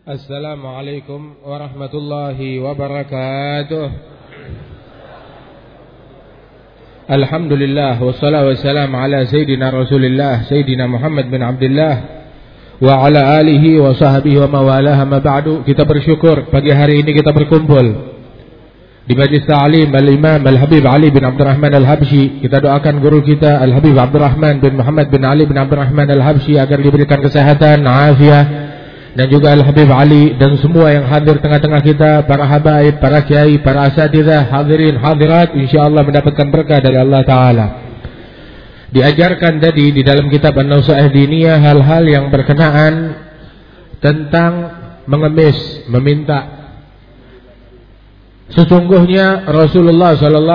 Assalamualaikum warahmatullahi wabarakatuh. Alhamdulillah wassalatu wassalamu ala sayyidina Rasulillah Sayyidina Muhammad bin Abdullah wa ala alihi wa sahbihi wa mawalah. Ma ba'du. Kita bersyukur pagi hari ini kita berkumpul di Majlis Ta'lim Al-Imam Al-Habib Ali bin Abdurrahman Al-Habsyi. Kita doakan guru kita Al-Habib Abdurrahman bin Muhammad bin Ali bin Abdurrahman Al-Habsyi agar diberikan kesehatan, afiat, dan juga Al-Habib Ali dan semua yang hadir tengah-tengah kita, para habaib, para kiai, para asatidzah, hadirin, hadirat, insyaallah mendapatkan berkah dari Allah Ta'ala. Diajarkan tadi di dalam kitab An-Nausa'ah Diniyah hal-hal yang berkenaan tentang mengemis, meminta. Sesungguhnya Rasulullah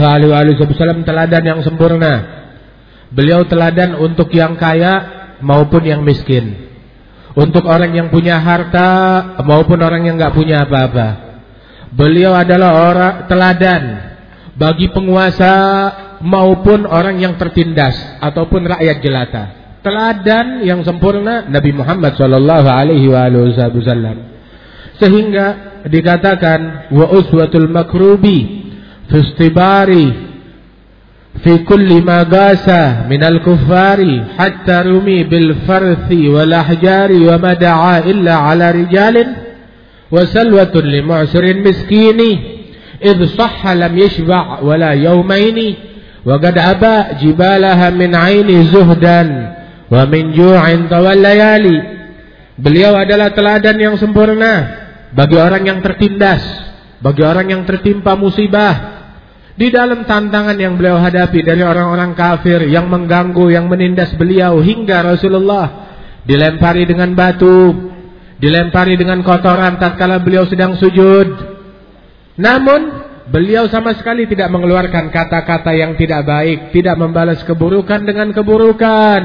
SAW teladan yang sempurna. Beliau teladan untuk yang kaya maupun yang miskin, untuk orang yang punya harta maupun orang yang enggak punya apa-apa. Beliau adalah orang teladan bagi penguasa maupun orang yang tertindas ataupun rakyat jelata. Teladan yang sempurna Nabi Muhammad sallallahu alaihi wasallam. Sehingga dikatakan wa uswatul makrubi fi istibari fi kulli ma gasa minal kuffari hatta rumi bil farthi wal ahjari wa ma da'a illa ala rijalin wa salwatun li mu'sirin miskini idh sahha lam yashba' wala yawmaini wa qad aba jibalaha min aini zuhdan wa min ju'in tawal layali. Beliau adalah teladan yang sempurna bagi orang yang tertindas, bagi orang yang tertimpa musibah, di dalam tantangan yang beliau hadapi dari orang-orang kafir yang mengganggu, yang menindas beliau, hingga Rasulullah dilempari dengan batu, dilempari dengan kotoran tatkala beliau sedang sujud. Namun beliau sama sekali tidak mengeluarkan kata-kata yang tidak baik, tidak membalas keburukan dengan keburukan.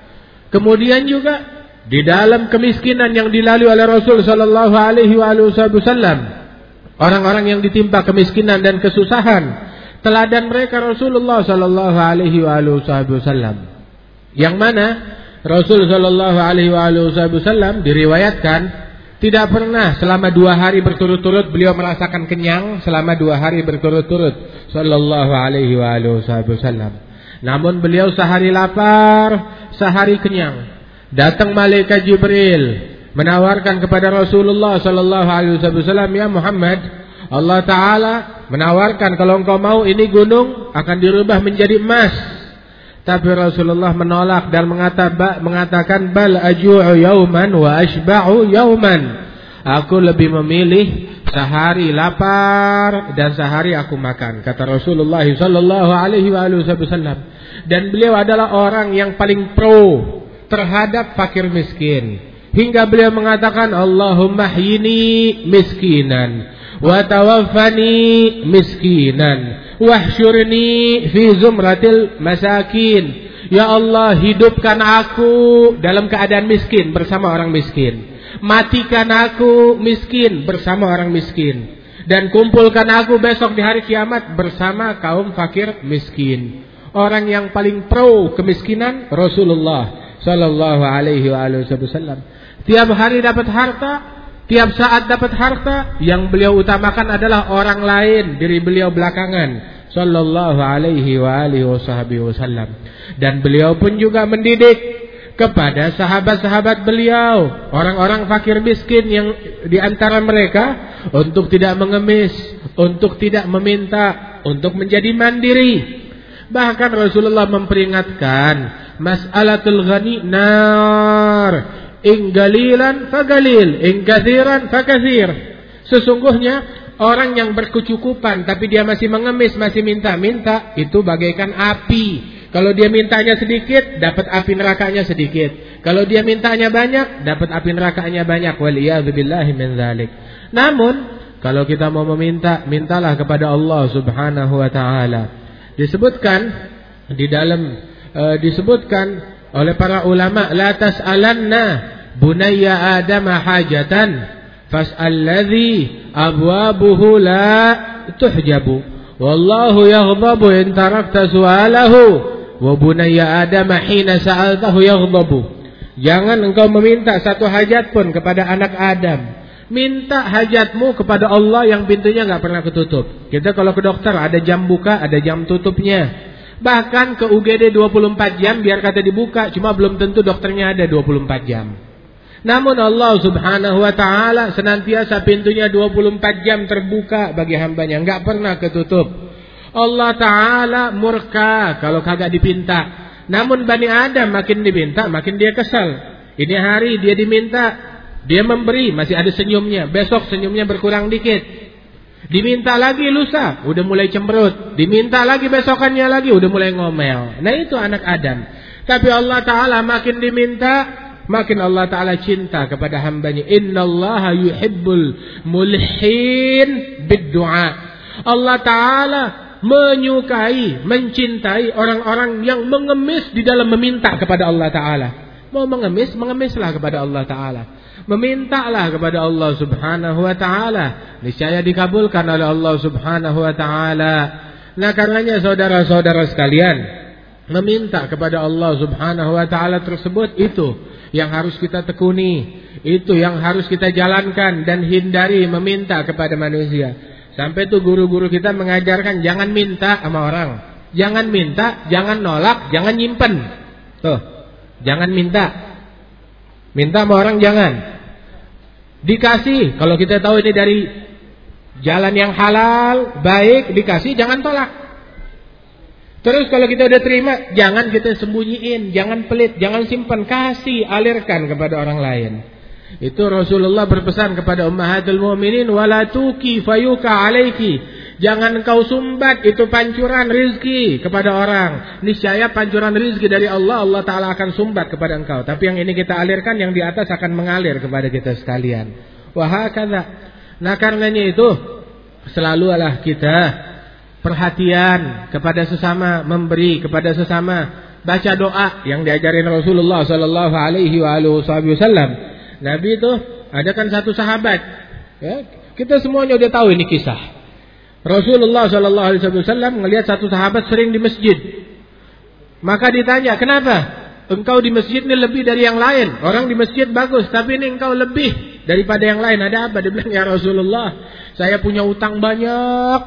Kemudian juga di dalam kemiskinan yang dilalui oleh Rasul sallallahu alaihi wasallam, orang-orang yang ditimpa kemiskinan dan kesusahan, teladan mereka Rasulullah sallallahu alaihi wasallam, yang mana Rasul sallallahu alaihi wasallam diriwayatkan tidak pernah selama 2 hari berturut-turut beliau merasakan kenyang selama 2 hari berturut-turut sallallahu alaihi wasallam. Namun beliau sehari lapar, sehari kenyang. Datang malaikat Jibril menawarkan kepada Rasulullah sallallahu alaihi wasallam, ya Muhammad, Allah Ta'ala menawarkan kalau engkau mau ini gunung akan dirubah menjadi emas. Tapi Rasulullah menolak dan mengatakan bal aju'u yauman wa ashba'u yauman. Aku lebih memilih sehari lapar dan sehari aku makan, kata Rasulullah sallallahu alaihi wasallam. Dan beliau adalah orang yang paling pro terhadap fakir miskin, hingga beliau mengatakan Allahumma hyini miskinan wa tawaffani miskinan wahsyurni fi zumratil masakin. Ya Allah, hidupkan aku dalam keadaan miskin bersama orang miskin, matikan aku miskin bersama orang miskin, dan kumpulkan aku besok di hari kiamat bersama kaum fakir miskin. Orang yang paling pro kemiskinan Rasulullah sallallahu alaihi wasallam. Tiap hari dapat harta, tiap saat dapat harta, yang beliau utamakan adalah orang lain, diri beliau belakangan sallallahu alaihi wasallam. Dan beliau pun juga mendidik kepada sahabat-sahabat beliau, orang-orang fakir miskin yang di antara mereka, untuk tidak mengemis, untuk tidak meminta, untuk menjadi mandiri. Bahkan Rasulullah memperingatkan, mas'alatul ghani nar, in galilan fagalil, in kathiran fakathir. Sesungguhnya orang yang berkecukupan tapi dia masih mengemis, masih minta-minta, itu bagaikan api. Kalau dia mintanya sedikit, dapat api nerakanya sedikit. Kalau dia mintanya banyak, dapat api nerakanya banyak. Waliyadzubillahi min dzalik. Namun kalau kita mau meminta, mintalah kepada Allah Subhanahu wa taala. Disebutkan oleh para ulama, la tas'alanna bunayya adama hajatan fas'alladzi abwabuhu la tuhjabu wallahu yaghdabu in tarakta su'alahu wa bunayya adama hina sa'altahu yaghdabu. Jangan engkau meminta satu hajat pun kepada anak Adam, Minta hajatmu kepada Allah yang pintunya gak pernah ketutup. Kita kalau ke dokter ada jam buka, ada jam tutupnya. Bahkan ke UGD 24 jam biar kata dibuka, cuma belum tentu dokternya ada 24 jam. Namun Allah subhanahu wa ta'ala senantiasa pintunya 24 jam terbuka bagi hambanya, gak pernah ketutup. Allah ta'ala murka kalau kagak dipinta. Namun Bani Adam makin diminta makin dia kesal. Ini hari dia diminta, dia memberi, masih ada senyumnya. Besok senyumnya berkurang dikit. Diminta lagi lusa, udah mulai cemberut. Diminta lagi besokannya lagi, udah mulai ngomel. Nah itu anak Adam. Tapi Allah Ta'ala makin diminta, makin Allah Ta'ala cinta kepada hambanya. Innallaha yuhibbul mulhin bid-du'a. Allah Ta'ala menyukai, mencintai orang-orang yang mengemis di dalam meminta kepada Allah Ta'ala. Mau mengemis, mengemislah kepada Allah Ta'ala. Memintalah kepada Allah subhanahu wa ta'ala. Niscaya dikabulkan oleh Allah subhanahu wa ta'ala. Nah karenanya saudara-saudara sekalian, meminta kepada Allah subhanahu wa ta'ala tersebut, itu yang harus kita tekuni, itu yang harus kita jalankan. Dan hindari meminta kepada manusia. Sampai tuh guru-guru kita mengajarkan jangan minta sama orang. Jangan minta, jangan nolak, jangan nyimpen. Tuh, jangan minta. Minta sama orang jangan. Dikasih, kalau kita tahu ini dari jalan yang halal, baik, dikasih, jangan tolak. Terus kalau kita udah terima, jangan kita sembunyiin, jangan pelit, jangan simpan, kasih, alirkan kepada orang lain. Itu Rasulullah berpesan kepada ummahatul mu'minin, wala tuki fayuka alaiki. Jangan engkau sumbat itu pancuran rizki kepada orang. Niscaya pancuran rizki dari Allah, Allah Ta'ala akan sumbat kepada engkau. Tapi yang ini kita alirkan, yang di atas akan mengalir kepada kita sekalian. Wahakadha. Nah karenanya itu, selalulah kita perhatian kepada sesama, memberi kepada sesama. Baca doa yang diajarin Rasulullah Sallallahu Alaihi Wasallam. Nabi itu ada kan satu sahabat, ya, kita semuanya udah tahu ini kisah. Rasulullah Sallallahu Alaihi Wasallam ngelihat satu sahabat sering di masjid. Maka ditanya, kenapa engkau di masjid ini lebih dari yang lain? Orang di masjid bagus, tapi ini engkau lebih daripada yang lain. Ada apa? Dia bilang, ya Rasulullah, saya punya utang banyak.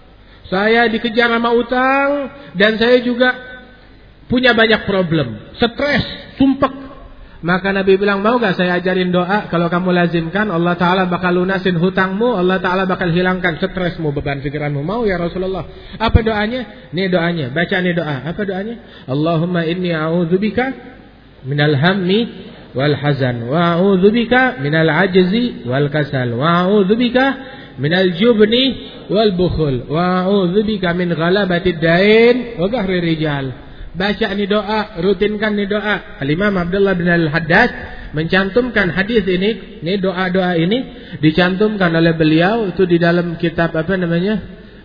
Saya dikejar sama utang, dan saya juga punya banyak problem, stres, sumpek. Maka Nabi bilang, mau gak saya ajarin doa? Kalau kamu lazimkan, Allah Ta'ala bakal lunasin hutangmu, Allah Ta'ala bakal hilangkan stresmu, beban pikiranmu. Mau ya Rasulullah? Apa doanya? Nih doanya, baca nih doa. Apa doanya? Allahumma inni a'udzubika minal hammi wal hazan, wa a'udzubika minal ajzi wal kasal, wa a'udzubika minal jubni wal bukhul, wa a'udzubika min ghalabatid dain wa qahrir rijal. Baca nih doa, rutinkan nih doa. Al-Imam Abdullah bin Al-Haddad mencantumkan hadis ini, doa-doa ini dicantumkan oleh beliau itu di dalam kitab apa namanya?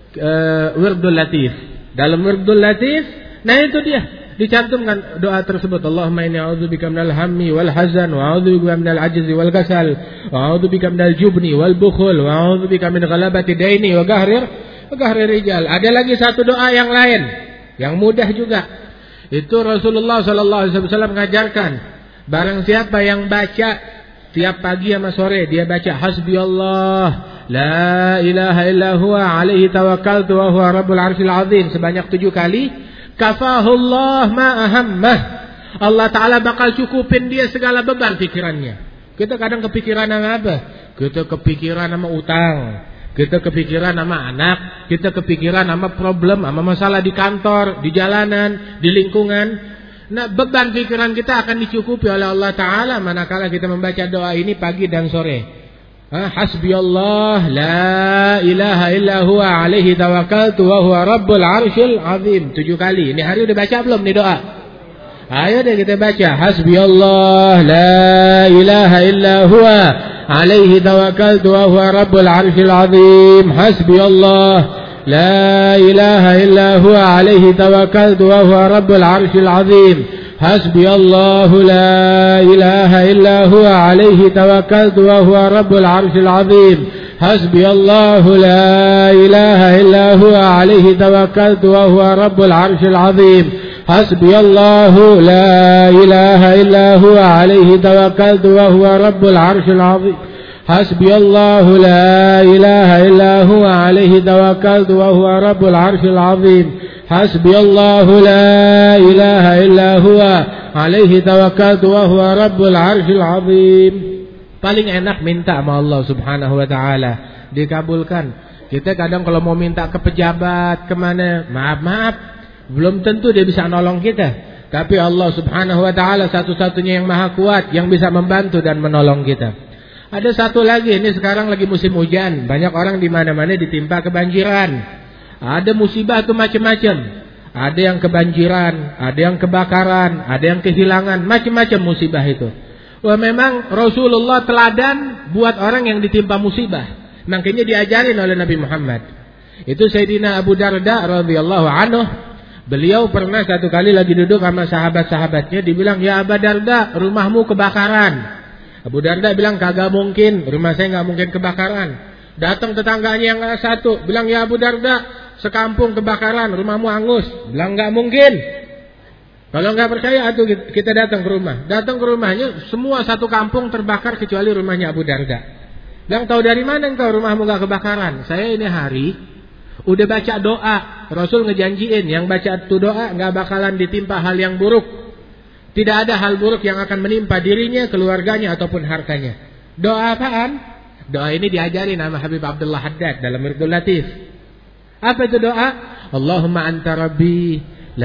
Wirdul Latif. Dalam Wirdul Latif, nah itu dia dicantumkan doa tersebut. Allahumma inni a'udzubika minal hammi wal hazan, wa a'udzubika minal ajzi wal kasal, wa a'udzubika minal jubni wal bukhul, wa a'udzubika min ghalabati daini wa qahrir rijal. Ada lagi satu doa yang lain yang mudah juga. Itu Rasulullah Sallallahu Alaihi Wasallam mengajarkan, barang siapa yang baca tiap pagi sama sore, dia baca Hasbiyallah la ilaha illa huwa alaihi tawakkaltu wa huwa rabbul arsyil azim sebanyak 7 kali, kafahullah ma ahammah. Allah Ta'ala bakal cukupin dia segala beban pikirannya. Kita kadang kepikiran sama apa? Kita kepikiran sama utang, kita kepikiran sama anak, kita kepikiran sama problem, sama masalah di kantor, di jalanan, di lingkungan. Nah, beban pikiran kita akan dicukupi oleh Allah Ta'ala manakala kita membaca doa ini pagi dan sore. Hasbiyallah la ilaha illa huwa alaihi tawakkaltu wa huwa rabbul arsyil azim 7 kali. Ini hari udah baca belum nih doa? Ayo deh kita baca. Hasbiyallah la ilaha illa huwa alaihi tawakkaltu wa huwa rabbul arsyil azim. Hasbiyallah la ilaha illa huwa alaihi tawakkaltu wa huwa rabbul arsyil azim. Hasbiyallahu la ilaha illa huwa alaihi tawakkaltu wa huwa rabbul arsyil azim. Hasbiyallahu la ilaha illa huwa alaihi tawakkaltu wa huwa rabbul arsyil azim. Hasbiyallahu la ilaha illa huwa alaihi tawakkaltu wa huwa rabbul arsyil azim. Hasbiyallahu la ilaha illa huwa alaihi tawakkaltu wa huwa rabbul arsyil azim. Hasbiyallahu la ilaha illa huwa alaihi tawakkaltu wa huwa rabbul arsyil azim. Paling enak minta sama Allah Subhanahu wa taala, dikabulkan. Kita kadang kalau mau minta ke pejabat, kemana, maaf, belum tentu dia bisa nolong kita. Tapi Allah Subhanahu wa taala satu-satunya yang maha kuat, yang bisa membantu dan menolong kita. Ada satu lagi, ini sekarang lagi musim hujan, banyak orang di mana-mana ditimpa kebanjiran. Ada musibah itu macam-macam. Ada yang kebanjiran, ada yang kebakaran, ada yang kehilangan, macam-macam musibah itu. Wah, memang Rasulullah teladan buat orang yang ditimpa musibah. Makanya diajarin oleh Nabi Muhammad. Itu Sayyidina Abu Darda radhiyallahu anhu. Beliau pernah satu kali lagi duduk sama sahabat-sahabatnya, dibilang, "Ya Abu Darda, rumahmu kebakaran." Abu Darda bilang, "Kagak mungkin, rumah saya nggak mungkin kebakaran." Datang tetangganya yang satu, bilang, "Ya Abu Darda, sekampung kebakaran, rumahmu hangus." Bilang, "Nggak mungkin." Kalau nggak percaya, atuh kita datang ke rumah. Datang ke rumahnya, semua satu kampung terbakar kecuali rumahnya Abu Darda. Bilang, "Tahu dari mana engkau rumahmu nggak kebakaran?" "Saya ini hari udah baca doa. Rasul ngejanjiin yang baca itu doa nggak bakalan ditimpa hal yang buruk. Tidak ada hal buruk yang akan menimpa dirinya, keluarganya ataupun hartanya." Doa apaan? Doa ini diajarin sama Habib Abdullah Haddad dalam Wirdul Latif. Apa itu doa? Allahumma anta rabbi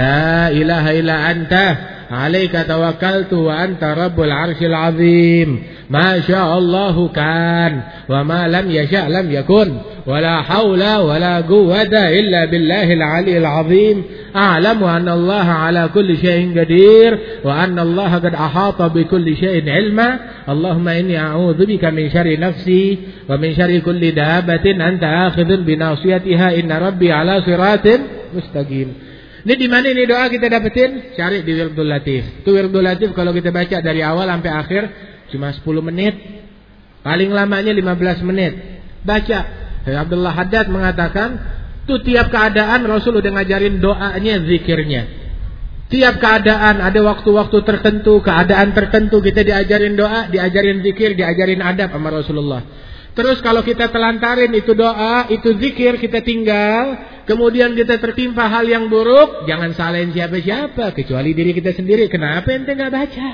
la ilaha illa anta alaika tawakkaltu wa anta rabbul arsyil azim. Ma sya'allahu kan wa ma lam yasha' lam yakun wa la hawla wa la quwwata illa billahil aliyyil azim. A'lamu anna Allah ala kulli syai'in qadir wa anna Allah qad ahata bi kulli syai'in ilma. Allahumma inni a'udzubika min syarri nafsi wa min syarri kulli dabbatin anta akhidhun bi nasiyatiha inna rabbi ala siratin mustaqim. Ini di mana ini doa kita dapetin? Cari di Wirdul Latif. Itu Wirdul Latif kalau kita baca dari awal sampai akhir cuma 10 menit. Paling lamanya 15 menit. Baca. Abdullah Haddad mengatakan, tuh tiap keadaan Rasul udah ngajarin doanya, zikirnya. Tiap keadaan ada waktu-waktu tertentu, keadaan tertentu kita diajarin doa, diajarin zikir, diajarin adab sama Rasulullah. Terus kalau kita telantarin itu doa, itu zikir, kita tinggal, kemudian kita tertimpa hal yang buruk, jangan salahin siapa-siapa kecuali diri kita sendiri. Kenapa ente nggak baca?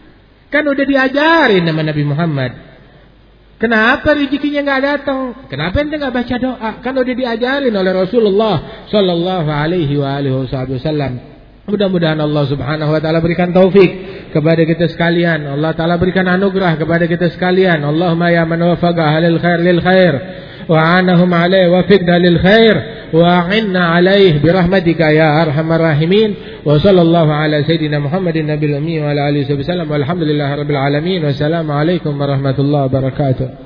Kan udah diajarin sama Nabi Muhammad. Kenapa rezekinya nggak datang? Kenapa ente nggak baca doa? Kan udah diajarin oleh Rasulullah Sallallahu Alaihi Wasallam. Mudah-mudahan Allah Subhanahu Wa Taala berikan taufik kepada kita sekalian. Allah Taala berikan anugerah kepada kita sekalian. Allahumma ya man wafaqa ahlil khair lil khair wa anahum alaihi wafiqna lil khair wa a'inna alaihi birahmatika ya arhamar rahimin. Wa sallallahu ala sayyidina Muhammadin nabiyil ummi wa ala alihi wasallam. Walhamdulillahirabbil alamin. Wassalamu alaikum warahmatullahi wabarakatuh.